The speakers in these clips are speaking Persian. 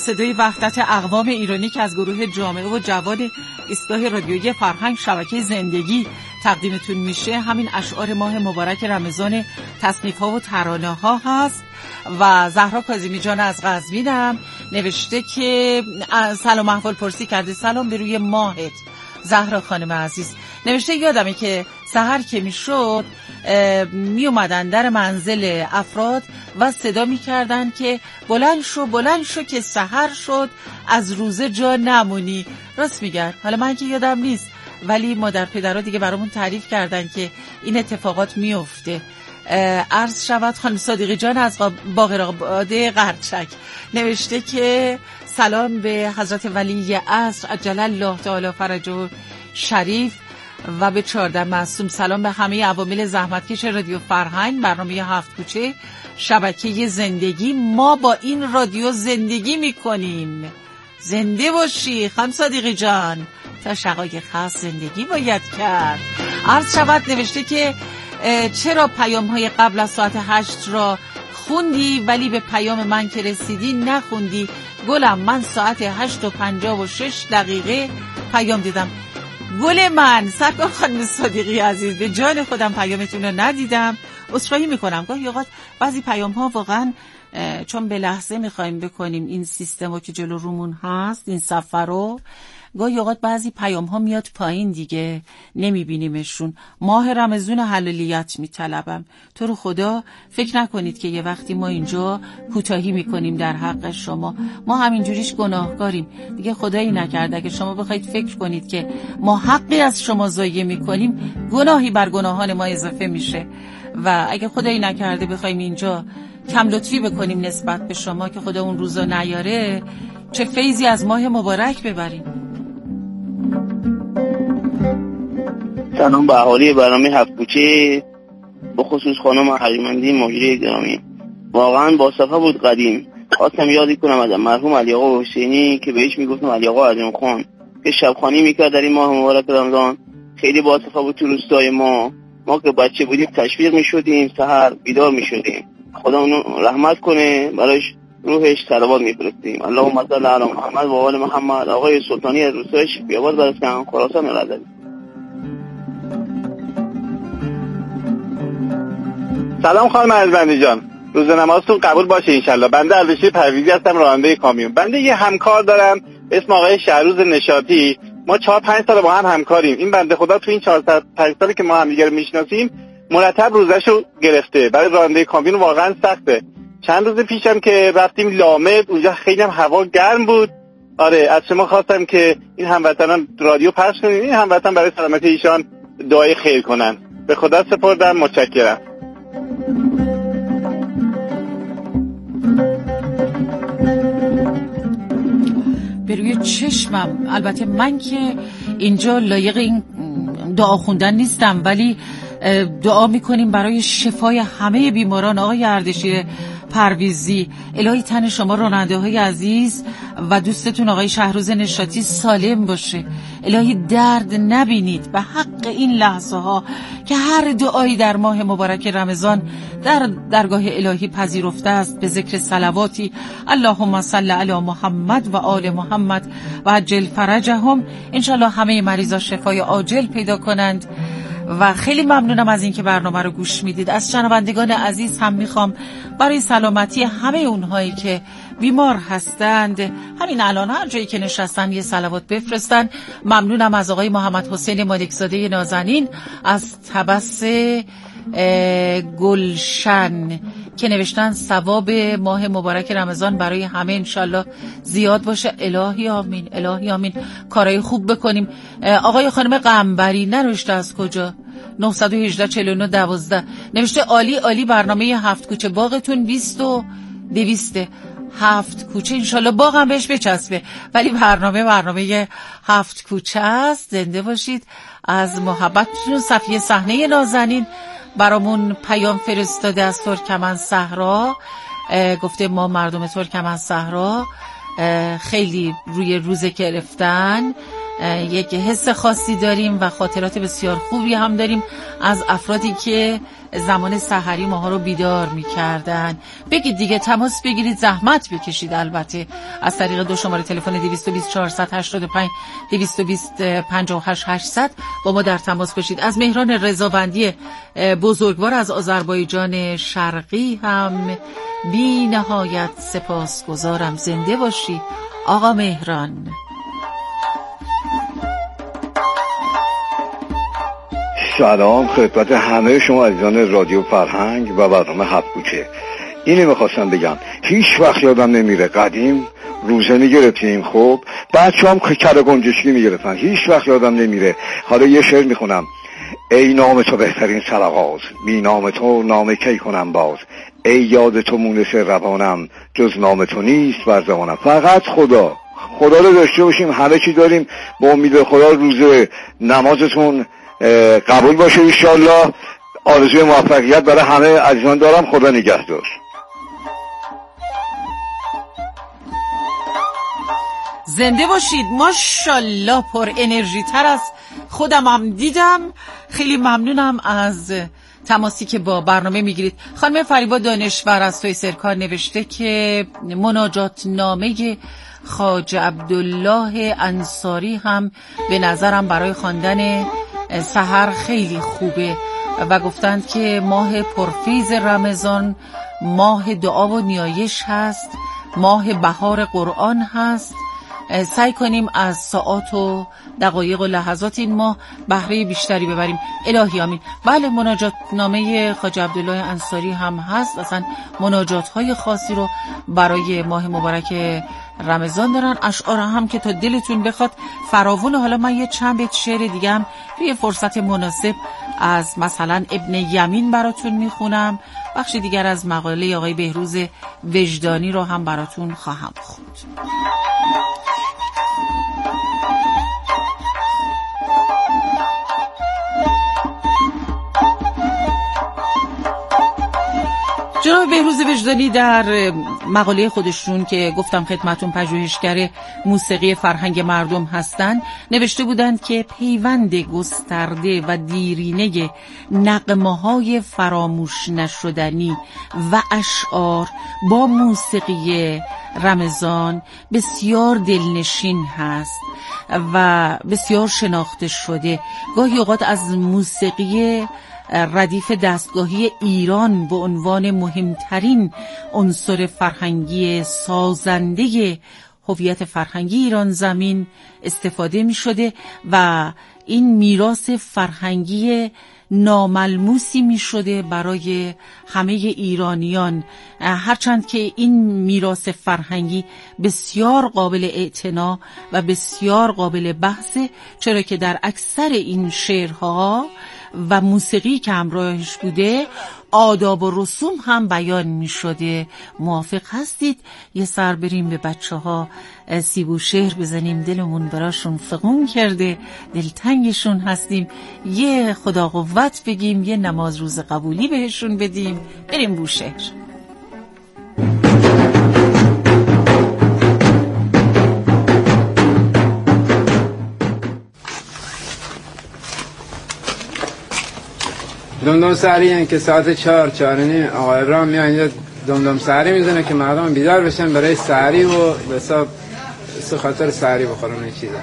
صدای وحدت اقوام ایرانی که از گروه جامعه و جواد ایستگاه رادیویی فرهنگ شبکه زندگی تقدیمتون میشه همین اشعار ماه مبارک رمضان تصنیف ها و ترانه ها هست. و زهرا کاظمی جان از قزوین هم نوشته که سلام احوال پرسی کرده. سلام به روی ماهت زهرا خانم عزیز. نوشته یادمه که سحر که میشد می اومدن در منزل افراد و صدا می کردن که بلند شو که سحر شد از روزه جا نمونی. راست میگن. حالا من که یادم نیست ولی مادر پدرها دیگه برامون تعریف کردن که این اتفاقات میفته. عرض شود خانم صادقی جان از باقرآباد قرچک نوشته که سلام به حضرت ولی عصر عجل الله تعالی فرجه شریف و به 14 معصوم. سلام به همه عوامل زحمتکش رادیو فرهنگ برنامه 7 کوچه شبکه زندگی. ما با این رادیو زندگی میکنیم. زنده باشی خانم صادقی جان. تا شقایق خاص زندگی باید کرد. عرض شود نوشته که چرا پیام های قبل از ساعت 8 را خوندی ولی به پیام من که رسیدی نخوندی؟ گلم من ساعت 8:56 پیام دیدم. گل من سرکار خانم صادقی عزیز به جان خودم پیامتون رو ندیدم. عذرخواهی میکنم. گاهی اوقات بعضی پیام ها واقعا چون به لحظه میخوایم بکنیم این سیستم رو که جلو رومون هست این صفحه رو گاهی اوقات بعضی پیام ها میاد پایین دیگه نمیبینیمشون. ماه رمضان حلالیت میطلبم. تو رو خدا فکر نکنید که یه وقتی ما اینجا کوتاهی میکنیم در حق شما. ما همینجوریش گناهکاریم دیگه. خدایی نکرده که شما بخواید فکر کنید که ما حقی از شما ضایع میکنیم گناهی بر گناهان ما اضافه میشه. و اگه خدایی نکرده بخوایم اینجا کم لطفی بکنیم نسبت به شما که خدا اون روزا نیاره چه فیضی از ماه مبارک ببریم. سلام به اهالی برنامه 7 کوچه به خصوص خانم حقیقمندی مجری گرامی. واقعا با صفحه بود قدیم. خواستم یادی کنم از مرحوم علی آقا حسینی که بهش میگفتم علی آقا عظیم خان که شبخوانی میکرد در این ماه مبارک رمضان. خیلی با صفحه بود تو روستای ما که بچه بودیم تشویق میشدیم سحر بیدار میشدیم. خدا اون رحمت کنه براش روحش صلوات میفرستیم. اللهم صل علی محمد و آل محمد. آقای سلطانی از روستای شیخ‌آباد برسان خراسان رضوی. سلام خانم عزیزبندی جان. روز نمازتون قبول باشه انشالله. بنده اردشیر پرویزی هستم راننده کامیون. بنده یه همکار دارم اسم آقای شهروز نشاطی. ما 4-5 سال با هم همکاریم. این بنده خدا تو این 4-5 سالی که ما هم دیگه رو میشناسیم مرتب روزشو گرفته. برای راننده کامیون واقعا سخته. چند روز پیشم که رفتیم لامد اونجا خیلی هم هوا گرم بود. آره از شما خواستم که این هموطنان رادیو پخش کنین. این هموطن برای سلامتی ایشان دعای خیر کنن. به خدا سپردم. متشکرم. به روی چشمم. البته من که اینجا لایق این دعا خوندن نیستم ولی دعا میکنیم برای شفای همه بیماران. آقای اردشیر پرویزی الهی تن شما راننده های عزیز و دوستتون آقای شهروز نشاطی سالم باشه. الهی درد نبینید به حق این لحظه ها که هر دعایی در ماه مبارک رمضان در درگاه الهی پذیرفته است به ذکر صلواتی اللهم صل علی محمد و آل محمد و عجل فرجهم. انشالله همه مریضا شفای عاجل پیدا کنند. و خیلی ممنونم از اینکه برنامه رو گوش میدید. از شنوندگان عزیز هم میخوام برای سلامتی همه اونهایی که بیمار هستند همین الان هر جایی که نشستن یه صلوات بفرستن. ممنونم از آقای محمد حسین مالکزاده نازنین از طبس گلشن که نوشتن ثواب ماه مبارک رمضان برای همه انشالله زیاد باشه. الهی آمین. الهی آمین. کارهای خوب بکنیم. آقای خانم قنبری ننوشته از کجا 918 49 12 نوشته عالی عالی برنامه 7 کوچه باغتون 20 و 200 7 کوچه انشالله باغم بهش بچسبه ولی برنامه 7 کوچه است. زنده باشید. از محبتتون. صفیه صحنه نازنین برامون پیام فرستاده از ترکمن صحرا. گفته ما مردم ترکمن صحرا خیلی روی روزه گرفتن یک حس خاصی داریم و خاطرات بسیار خوبی هم داریم از افرادی که زمان سحری ماها رو بیدار می‌کردن. بگید دیگه، تماس بگیرید، زحمت بکشید البته از طریق 2 شماره تلفن 220 485 220 58 800 با ما در تماس باشید. از مهران رضابندی بزرگوار از آذربایجان شرقی هم بی نهایت سپاسگزارم. زنده باشی آقا مهران. سلام خدمت همه شما عزیزان رادیو فرهنگ و برنامه هفت کوچه. اینی میخواستم بگم، هیچ وقت یادم نمیره قدیم روزه میگرفتیم، خب بچه هم کره گنجشکی میگرفتن، هیچ وقت یادم نمیره. حالا یه شعر میخونم: ای نام تو بهترین سرآغاز، بی نام تو نام کی کنم باز، ای یاد تو مونس روانم، جز نام تو نیست بر زبانم. فقط خدا رو داشته باشیم، همه چی داریم. با امید خدا روز نمازتون قبول باشه انشالله. آرزوی موفقیت برای همه عزیزان دارم. خدا نگهدار. زنده باشید. ماشاءالله پر انرژی تر از خودم هم دیدم. خیلی ممنونم از تماسی که با برنامه میگیرید. خانم فریبا دانشور از توی سرکار نوشته که مناجات نامه خواجه عبدالله انصاری هم به نظرم برای خواندن سحر خیلی خوبه و گفتند که ماه پرفیض رمضان ماه دعا و نیایش هست، ماه بهار قرآن هست. سعی کنیم از ساعات و دقایق و لحظات این ماه بهره بیشتری ببریم. الهی آمین. بله، مناجات نامه خواجه عبدالله انصاری هم هست. اصلا مناجات های خاصی رو برای ماه مبارک رمضان دارن. اشعار هم که تا دلتون بخواد فراوون. حالا من یه چند بیت شعر دیگه هم توی فرصت مناسب از مثلا ابن یمین براتون میخونم. بخش دیگر از مقاله آقای بهروز وجدانی رو هم براتون خواهم خوند. جناب بهروز وجدانی در مقاله خودشون که گفتم خدمتون پژوهشگر موسیقی فرهنگ مردم هستند نوشته بودند که پیوند گسترده و دیرینه نغمه‌های فراموش نشدنی و اشعار با موسیقی رمضان بسیار دلنشین هست و بسیار شناخته شده. گاهی اوقات از موسیقی ردیف دستگاهی ایران به عنوان مهمترین عنصر فرهنگی سازنده هویت فرهنگی ایران زمین استفاده می شده و این میراث فرهنگی ناملموسی می شده برای همه ایرانیان. هرچند که این میراث فرهنگی بسیار قابل اعتنا و بسیار قابل بحثه، چرا که در اکثر این شعرها و موسیقی که همراهش بوده آداب و رسوم هم بیان می شده. موافق هستید یه سر بریم به بچه ها سیب و شعر بزنیم؟ دلمون براشون فغون کرده، دلتنگشون هستیم. یه خدا قوت بگیم، یه نماز روز قبولی بهشون بدیم، بریم بوشهر. دمدم سحری یعنی که ساعت 4:45 آقای رام میان اینجا دمدم سحری میزنه که مردم بیدار بشن برای سحری و به حساب خاطر سحری بخورن این چیزا.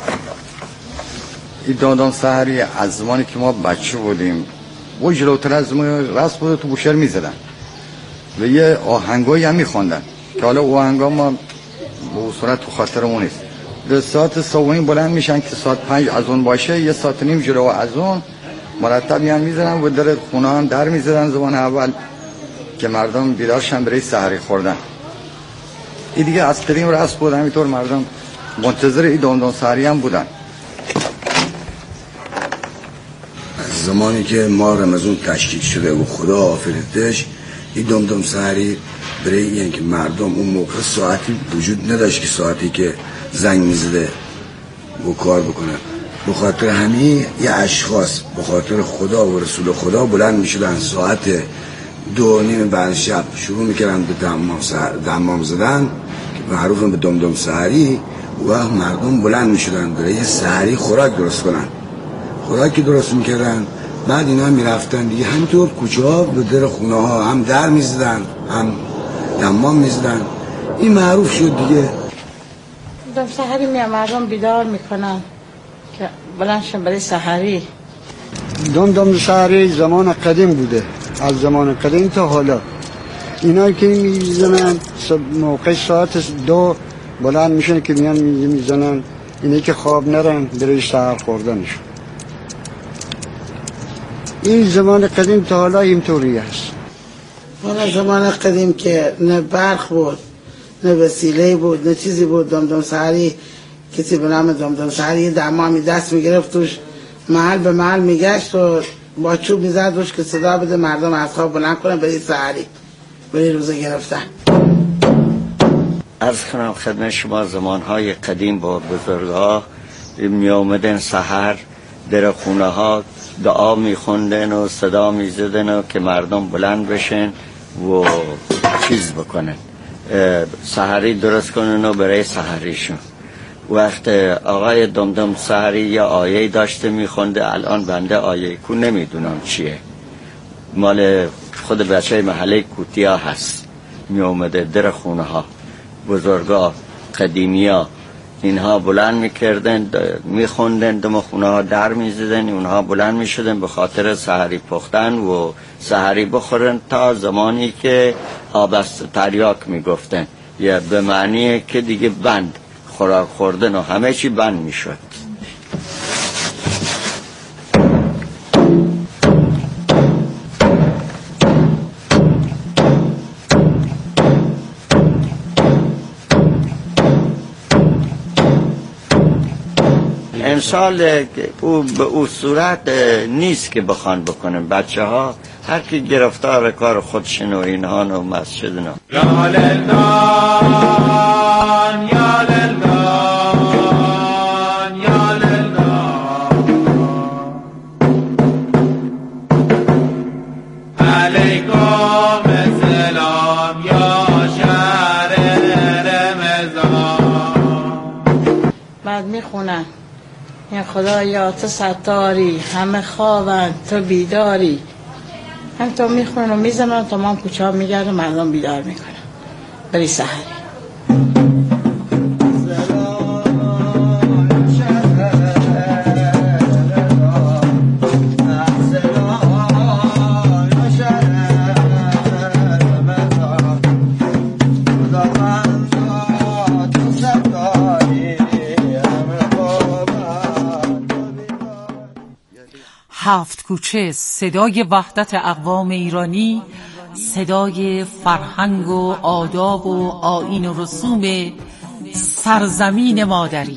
این دمدم سحری از زمانی که ما بچه بودیم و جلوتر از ما راست بود تو بوشهر میزدن و یه آهنگایی هم میخوندن که حالا آهنگا ما به صورت تو خاطرمون نیست. به ساعت صبحین بلند میشن که ساعت 5 از اون باشه، یه ساعت نیم جلو از اون مرتبی هم میزنن و در خونه هم در میزدن زمان اول که مردم بیدارشن برای سحری خوردن. این دیگه از قدیم رسم بود، همینطور مردم منتظر این دمدم سحری هم بودن. زمانی که ما رمضان تشکیل شده و خدا آفریدش، این دمدم سحری برای این که مردم اون موقع ساعتی وجود نداشت که ساعتی که زنگ میزده و کار بکنه. به خاطر همین یه اشخاص به خاطر خدا و رسول خدا بلند میشدن ساعت 2:30 بعد شب شروع میکردن به دمام زدن که معروف به دمدم سحری و مردم بلند میشدن برای یه سحری خوراک درست کنن. خوراکی درست میکردن، بعد اینا میرفتن دیگه همینطور کوچه ها به در خونه ها هم در میزدن هم دمام میزدن. این معروف شد دیگه. دم سحری مردم بیدار میکنن که بلندشن برای سحری. دم سحری زمان قدیم بوده، از زمان قدیم تا حالا. اینا که میزنن موقع ساعت 2 بلند میشن که میان میزنن، اینه که خواب نرن برای سحر خوردنشون. این زمان قدیم تا حالا اینطوری هست. اون زمان قدیم که نه برق بود، نه وسیله بود، نه چیزی بود. دمدم سحری کسی به نام دمدم سحری دمامی دست میگرفت توش محل به محل میگشت و با چوب میزد روش که صدا بده مردم از خواب بلند کنن برای سحری، برای روزه گرفتن. عرض کنم خدمت شما زمانهای قدیم با بزرگها می آمدن سحر در خونه ها دعا می خوندن و صدا می زدن و که مردم بلند بشن و چیز بکنن، سحری درست کنن و برای سحریشون. وقت آقای دمدم سحری یا آیه داشته می خونده، الان بنده آیه کو نمیدونم چیه، مال خود بچه محله کوتیا هست. می اومده در خونه ها بزرگا قدیمیا اینها بلند میکردن میخوندن، دم خونه ها در میزدن، اونها بلند میشدن به خاطر سحری پختن و سحری بخورن تا زمانی که آبست تریاک میگفتن، یا به معنی که دیگه بند خوراک خوردن و همه چی بند میشد. امسال او به او صورت نیست که بخوان بکنن. بچه ها هر کی گرفتار کار خودشن و اینها و مسجدنا. یا للدان یا للدان یا للدان علیکم السلام یا شهر رمضان. بعد میخونن یا خدایا تو ستاری، همه خوابن تو بیداری. هم تو میخونن و میزنن، تمام کوچه ها میگردن، مردم بیدار میکنن برای سحری. هفت کوچه، صدای وحدت اقوام ایرانی، صدای فرهنگ و آداب و آیین و رسوم سرزمین مادری.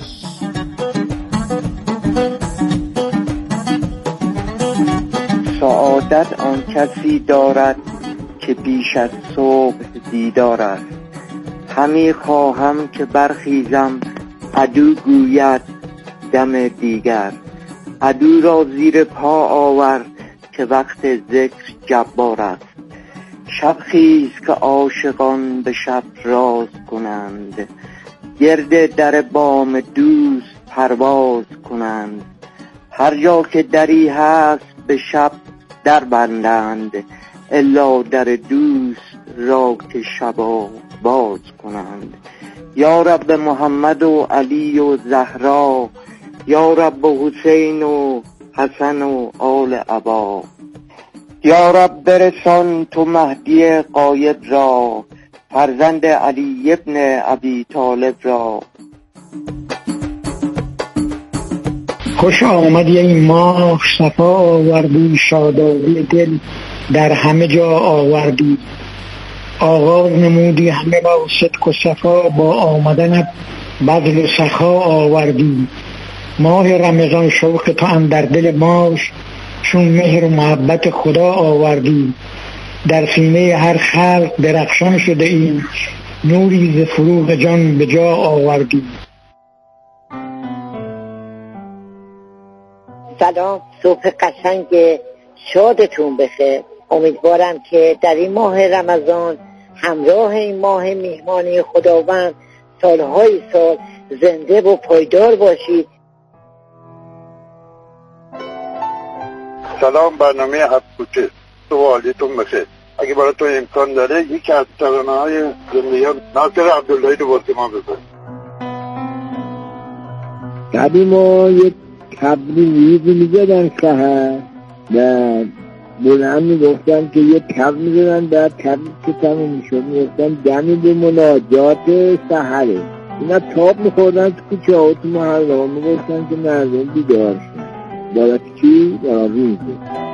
سعادت آن کسی دارد که بیش از صبح دیدار است. همی خواهم که برخیزم عدو گوید دم دیگر. عدو را زیر پا آور که وقت ذکر جبار است. شب خیز که عاشقان به شب راز کنند، گرد در بام دوست پرواز کنند. هر جا که دری هست به شب در بندند، الا در دوست را که شبا باز کنند. یا رب محمد و علی و زهرا، یا رب حسین و حسن و آل عبا. یا رب برسان تو مهدی غایب را، فرزند علی ابن ابی طالب را. خوش آمدی ای ماه، صفا آوردی، شادابی دل در همه جا آوردی. آغاز نمودی همه با صدق و صفا، با آمدنت بذل و سخا آوردی. ماه رمضان شوق تو اندر دل ماست، چون مهر و محبت خدا آوردی. در سینه هر خلق درخشان شده ای، نوری ز فروغ جان به جا آوردی. سلام، صبح قشنگ شادتون بخیر. امیدوارم که در این ماه رمضان همراه این ماه میهمانی خداوند سالهای سال زنده و پایدار باشید. سلام، برنامه هفت کوچه، تو حالتون بخیر. اگه برای تو امکان داره یکی از ترانه‌های زندگی ناصر عبداللهی رو واسه ما بزن. قدیما یک تبلیغی میزدن سحر و بلند میگفتن که یه تب میزدن در تبلیغ که تموم میشد میگفتن دمی به مناجات سحره. اینا تاب میخوردن تو کوچه ها و تو محله ها میگفتن که مردم بیدار شدن. برای چی؟ برای روزه.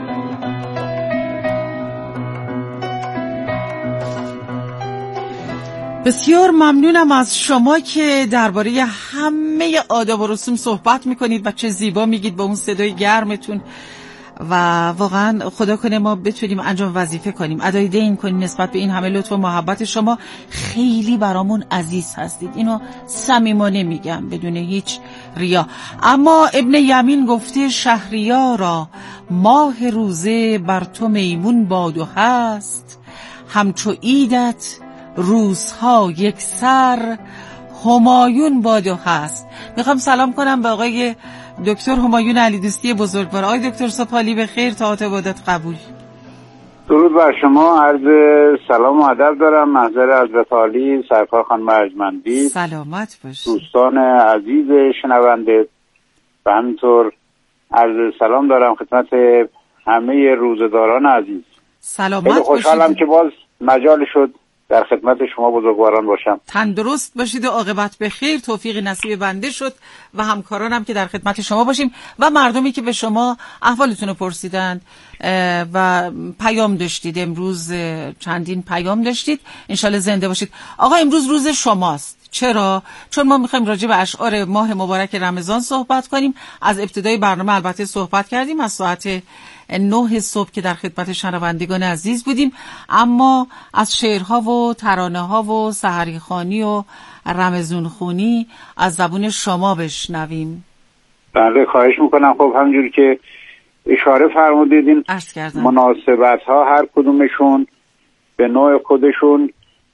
بسیار ممنونم از شما که درباره همه آداب و رسوم صحبت میکنید و چه زیبا میگید با اون صدای گرمتون و واقعا خدا کنه ما بتونیم انجام وظیفه کنیم، ادای دین کنیم نسبت به این همه لطف و محبت شما. خیلی برامون عزیز هستید، اینو صمیمانه میگم بدون هیچ ریا. اما ابن یمین گفته شهریارا ماه روزه بر تو میمون باد و هست، همچو عیدت روزها یک سر همایون باد و هست. میخوام سلام کنم به آقای دکتر همایون علی دوستی بزرگوار. آقای دکتر صبح به خیر، طاعت عبادت قبول. درود بر شما، عرض سلام و ادب دارم. محضر حضرت عالی سرکار خانم ارجمندی، سلامت باشید. دوستان عزیز شنونده و همینطور عرض سلام دارم خدمت همه روزداران عزیز. سلامت باشید. خوشحالم که باز مجال شد در خدمت شما بزرگواران باشم. تندرست باشید و عاقبت به خیر. توفیق نصیب بنده شد و همکارانم که در خدمت شما باشیم و مردمی که به شما احوالتون رو پرسیدند و پیام داشتید. امروز چندین پیام داشتید، انشالله زنده باشید. آقا امروز روز شماست. چرا؟ چون ما میخوایم راجع به اشعار ماه مبارک رمضان صحبت کنیم. از ابتدای برنامه البته صحبت کردیم، از ساعت 9 صبح که در خدمت شنوندگان عزیز بودیم، اما از شعرها و ترانه‌ها و سحری خوانی و رمضان خونی از زبون شما بشنویم. بله خواهش میکنم. خب همونجوری که اشاره فرمودید این مناسبت‌ها هر کدومشون به نوع خودشون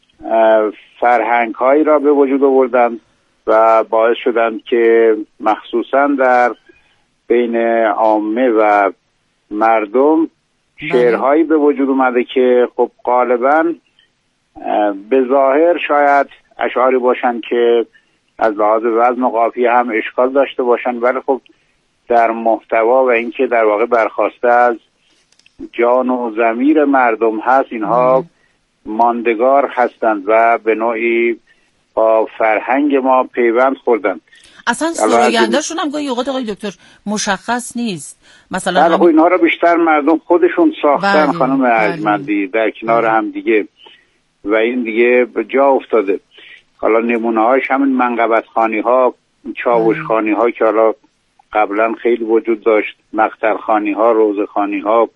فرهنگ‌هایی را به وجود آوردن و باعث شدند که مخصوصاً در بین عامه و مردم شعرهایی به وجود اومده که خب غالباً به ظاهر شاید اشعاری باشن که از لحاظ وزن و قافیه هم اشکال داشته باشن، ولی خب در محتوا و اینکه در واقع برخواسته از جان و ضمیر مردم هست، اینها ماندگار هستند و به نوعی با فرهنگ ما پیوند خوردند. اصلا سراینده‌شون هم گاهی اوقات آقای دکتر مشخص نیست. مثلا اینها را بیشتر مردم خودشون ساختن. خانم ارجمندی در کنار هم دیگه و این دیگه به جا افتاده. حالا نمونه‌هاش همین منقبتخوانی ها، چاوشخوانی ها که حالا قبلا خیلی وجود داشت، مقتلخوانی ها، روزخوانی ها.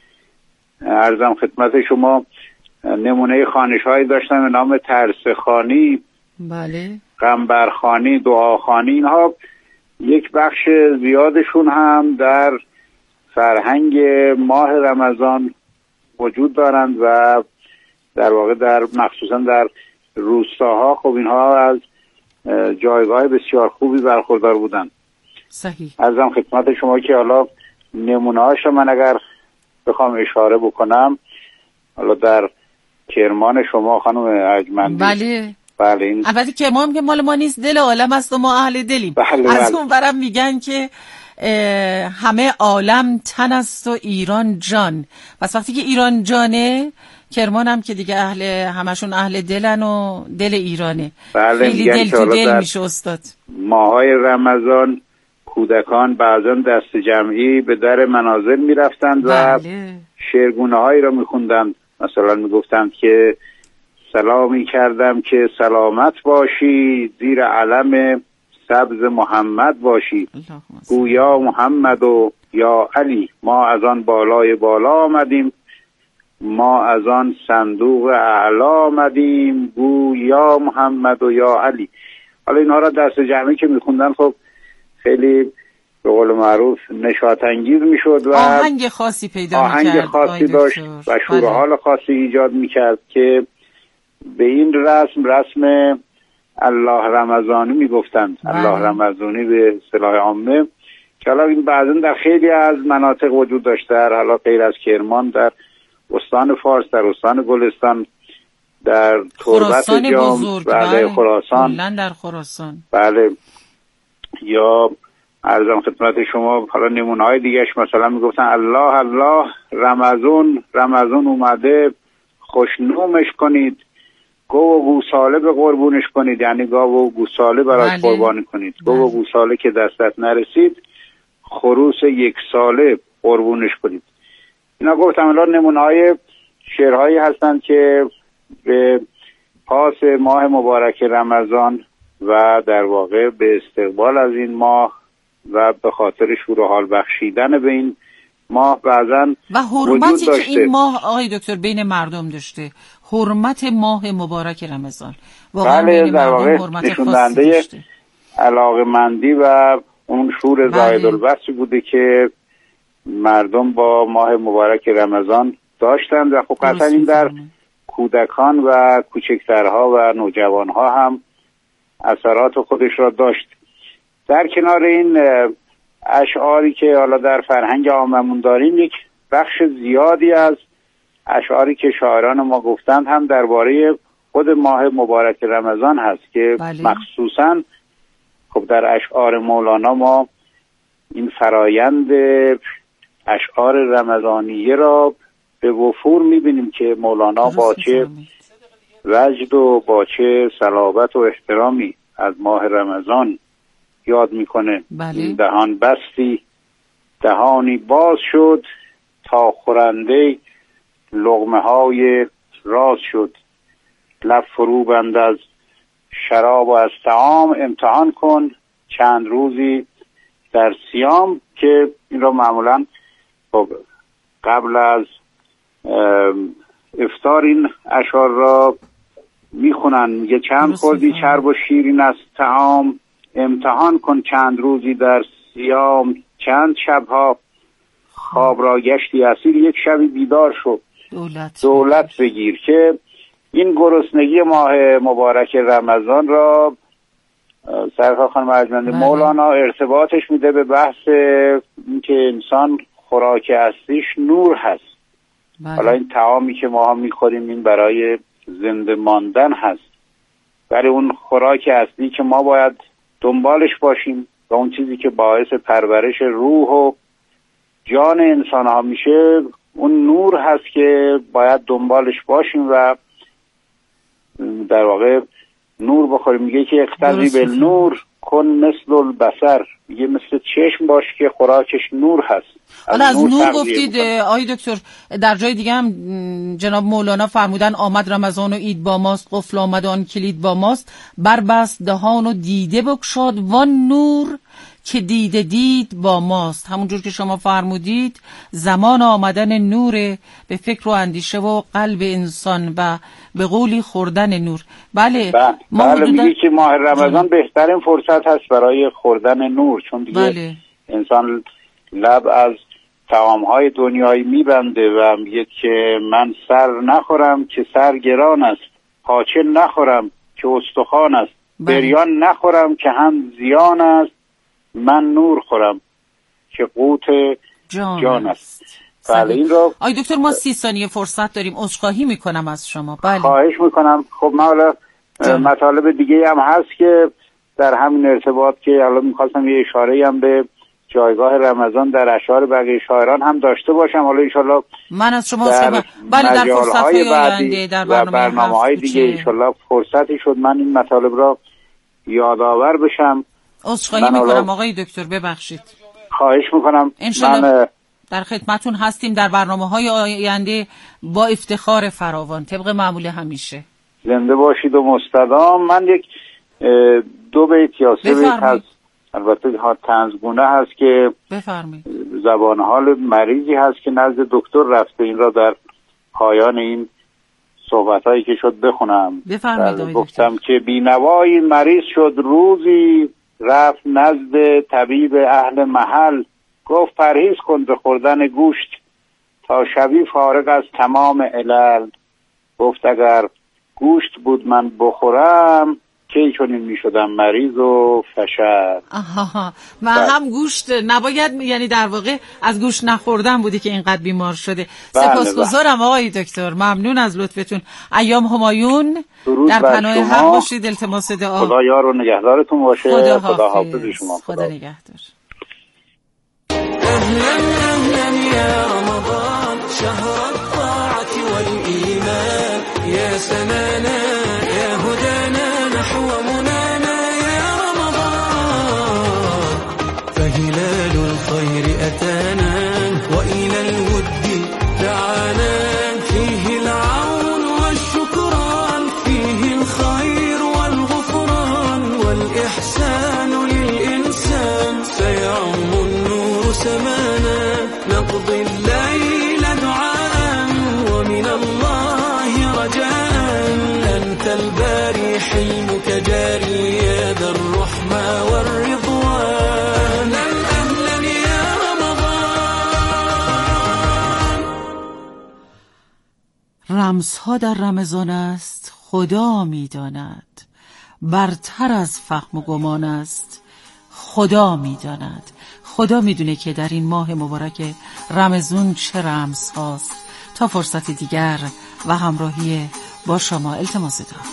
عرضم خدمت شما نمونه خوانش هایی داشتن به نام ترسخوانی، بله، قنبرخوانی، دعاخوانی. اینها یک بخش زیادشون هم در فرهنگ ماه رمضان وجود دارند و در واقع در مخصوصا در روستاها خب اینها از جایگاه بسیار خوبی برخوردار بودند. صحیح. عرضم خدمت شما که حالا نمونه‌هاش من اگر بخوام اشاره بکنم، حالا در کرمان شما خانم ارجمندی، بله این البته کرمان که مال ما نیست، دل عالم است و ما اهل دلیم. از اون برم میگن که همه عالم تن است و ایران جان. پس وقتی که ایران جانه، کرمان هم که دیگه همشون اهل دلن و دل ایرانه. خیلی دل تو دل میشه استاد. ماهای رمضان کودکان بعضا دست جمعی به در منازل میرفتند و شعرگونه هایی را میخوندند. مثلا میگفتند که سلامی کردم که سلامت باشی، زیر علم سبز محمد باشی، گویا محمد و یا علی، ما از آن بالای بالا آمدیم، ما از آن صندوق اعلا آمدیم، گویا محمد و یا علی. حالا اینها را دست جمعی که میخوندن خب خیلی به قول معروف نشاط انگیز میشد و آهنگ خاصی پیدا میکرد، آهنگ خاصی داشت و شور و حال خاصی ایجاد میکرد که به این رسم الله رمضانی میگفتند. الله رمضانی به اصطلاح عامه که حالا این بعضا در خیلی از مناطق وجود داشته، حالا غیر از کرمان در استان فارس، در استان گلستان، در تربت جام، بله خراسان، در خراسان، بله. یا عرضم خدمت شما حالا نمونه‌های دیگهش مثلا میگفتن الله الله رمضان اومده خوشنومش کنید، گو و گوساله به قربونش کنید، یعنی گاو و گوساله برای قربانی کنید. گو و گوساله که دستت نرسید خروس 1 ساله قربونش کنید. اینا گفتم الان نمونه‌های شعرهایی هستند که به پاس ماه مبارک رمضان و در واقع به استقبال از این ماه و به خاطر شور و حال بخشیدن به این ماه بعضن و حرمتی که این ماه آقای دکتر بین مردم داشته، حرمت ماه مبارک رمضان واقعا بله در واقع نشوندنده علاقه‌مندی و اون شور زائد الوصف بوده که مردم با ماه مبارک رمضان داشتند و خب قطعا این در کودکان و کوچکترها و نوجوانها هم اثرات خودش را داشت. در کنار این اشعاری که حالا در فرهنگ عاممون داریم، یک بخش زیادی از اشعاری که شاعران ما گفتند هم درباره خود ماه مبارک رمضان هست که مخصوصاً خب در اشعار مولانا ما این فرایند اشعار رمضانیه را به وفور میبینیم که مولانا با چه وجد و با چه صلابت و احترامی از ماه رمضان یاد میکنه. دهان بستی دهانی باز شد، تا خورنده لقمه های راز شد. لب فرو بند از شراب و از طعام، امتحان کن چند روزی در صیام. که این را معمولا قبل از افطار این اشعار را میخونن. میگه چند خوردی چرب و شیرین از طعام، امتحان کن چند روزی در صیام. چند شبها خواب را گشتی اسیر، یک شبی بیدار شو دولت بگیر. که این گرسنگی ماه مبارک رمضان را سرکار خانم ارجمند مولانا ارتباطش میده به بحث اینکه انسان خوراک اصلیش نور هست. حالا این طعامی که ما هم میخوریم این برای زنده ماندن هست، ولی اون خوراک اصلی که ما باید دنبالش باشیم و اون چیزی که باعث پرورش روح و جان انسان ها میشه اون نور هست که باید دنبالش باشیم و در واقع نور بخوریم. میگه که اقتضی بالنور کن مثل البصر، میگه مثل چشم باش که خوراکش نور هست. حالا از نور گفتید آقای دکتر، در جای دیگه هم جناب مولانا فرمودن آمد رمضان و عید با ماست، قفل آمد آن کلید با ماست. بربست دهان و دیده بگشاد، وان نور که دیده دید با ماست. همونجور که شما فرمودید زمان آمدن نور به فکر و اندیشه و قلب انسان و به قولی خوردن نور. بله میگه که ماه رمضان بهترین فرصت هست برای خوردن نور، چون دیگه انسان لب از طعام‌های دنیایی میبنده و میگه که من سر نخورم که سر گران است، پاچه نخورم که استخوان است، بریان نخورم که هم زیان است، من نور خورم که قوت جان است. بله این رو آی دکتر ما 30 ثانیه فرصت داریم، عذرخواهی میکنم از شما. بله خواهش میکنم. خب من حالا مطالب دیگه هم هست که در همین ارتباط که حالا میخواستم یه اشاره هم به جایگاه رمضان در اشعار بقیه شاعران هم داشته باشم. حالا انشالله من از شما در فرصت‌های آینده در برنامه‌های دیگه انشالله فرصتی شد من این مطالب را یادآور بشم. عذرخواهی میکنم آقای دکتر، ببخشید. خواهش میکنم. انشالله در خدمتون هستیم در برنامه‌های آینده با افتخار فراوان طبق معمول همیشه. زنده باشید و مستدام. من یک 2 بیت یا 3 بیت هست، البته طنزگونه هست که بفرمایید. زبان حال مریضی هست که نزد دکتر رفته، این را در پایان این صحبتایی که شد بخونم. بفرمایید. گفتم که بینوایی مریض شد روزی، رفت نزد طبیب اهل محل، گفت پرهیز کن به خوردن گوشت، تا شوی فارغ از تمام علل. گفت اگر گوشت بود من بخورم، کی چنین میشدم مریض و فشل. من هم گوشت نباید، یعنی در واقع از گوشت نخوردن بودی که اینقدر بیمار شده. سپاسگزارم آقای دکتر، ممنون از لطفتون. ایام همایون در پناه حق باشید. التماس دعا. خدا یار و نگهدارتون باشه. خدا حافظ شما. خدا نگهدار. يا رمضان شهر الطاعة والإيمان يا سنانا يا هدانا نحو منانا يا رمضان فهلال الخير أتانا وإلى الود دعانا فيه العون والشكران فيه الخير والغفران والإحسان للإنسان سيعم النور سمانا نقضي الليل دعاء ومن الله رجاء أنت الباري حلمك جاري يا ذا الرحمة والرضوان أهلا يا رمضان. رمزها در رمضان است خدا می‌داند، برتر از فهم و گمان است خدا می‌داند. خدا میدونه که در این ماه مبارک رمضان چه رمز هاست. تا فرصت دیگر و همراهی با شما التماس دارم.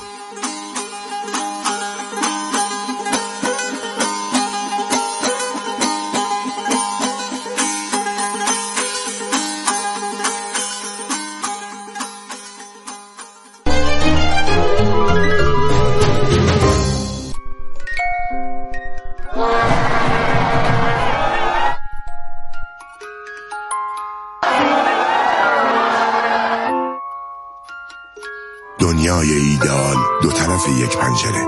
دنیای ایدئال دو طرف یک پنجره.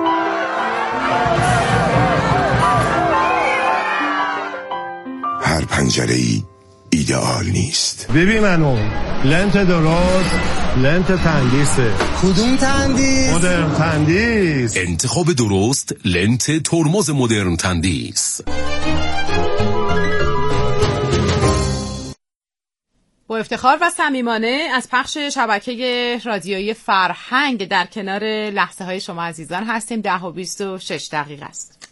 هر پنجره‌ای ایدئال نیست. ببین منو لنت درست، لنت تندیسه. کدوم تندیس؟ مدرن تندیس. انتخاب درست لنت ترمز مدرن تندیس. با افتخار و صمیمانه از پخش شبکه رادیویی فرهنگ در کنار لحظه های شما عزیزان هستیم. 10:26 است.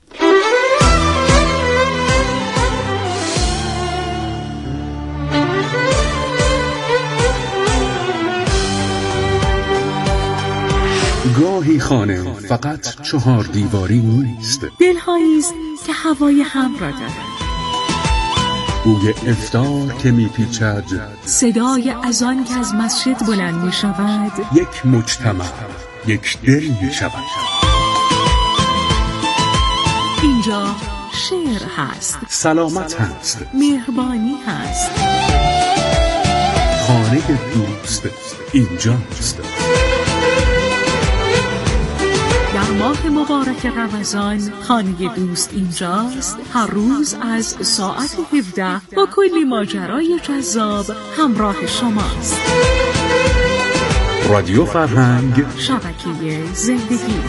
گاهی خانه فقط 4 دیواری نیست، دلهایی است که هوای هم را دارد، بوی افطار که میپیچد، صدای اذان که از مسجد بلند میشود، یک مجتمع، یک دل میشود. اینجا شعر هست، سلامت هست، مهربانی هست، خانه دوست اینجاست. در ماه مبارک رمضان خانه دوست اینجاست. هر روز از ساعت 17 با کلی ماجرای جذاب همراه شماست. رادیو فرهنگ، شبکه زندگی.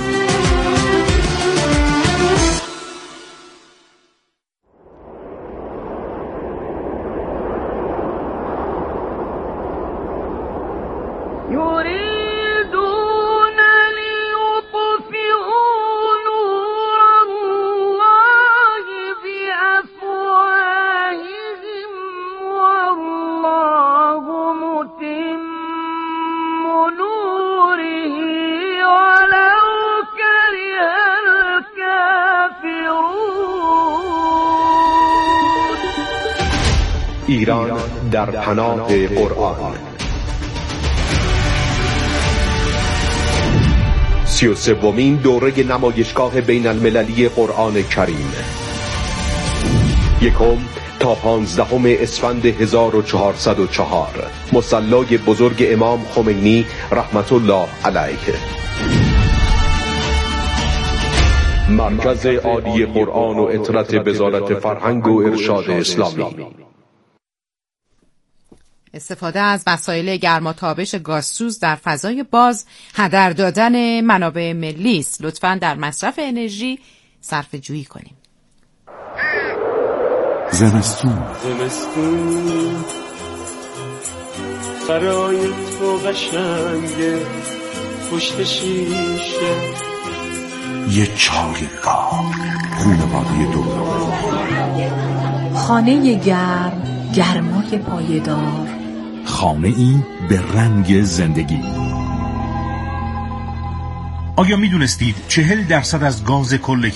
ایران در پناه قرآن. 33مین دوره نمایشگاه بین المللی قرآن کریم، 1 تا 15 اسفند 1404، مصلی بزرگ امام خمینی رحمت الله علیه. مرکز عالی قرآن و اطلاعات وزارت فرهنگ و ارشاد اسلامی. استفاده از وسایل گرماتابش گازسوز در فضای باز هدر دادن منابع ملی است. لطفاً در مصرف انرژی صرفه جویی کنیم. زمستون برای تو قشنگه، پشت شیشه یه چای گرم، خانواده دور، خانه گرم، گرمای پایدار، خانه ای به رنگ زندگی. آیا می دونستید 40% از گاز کل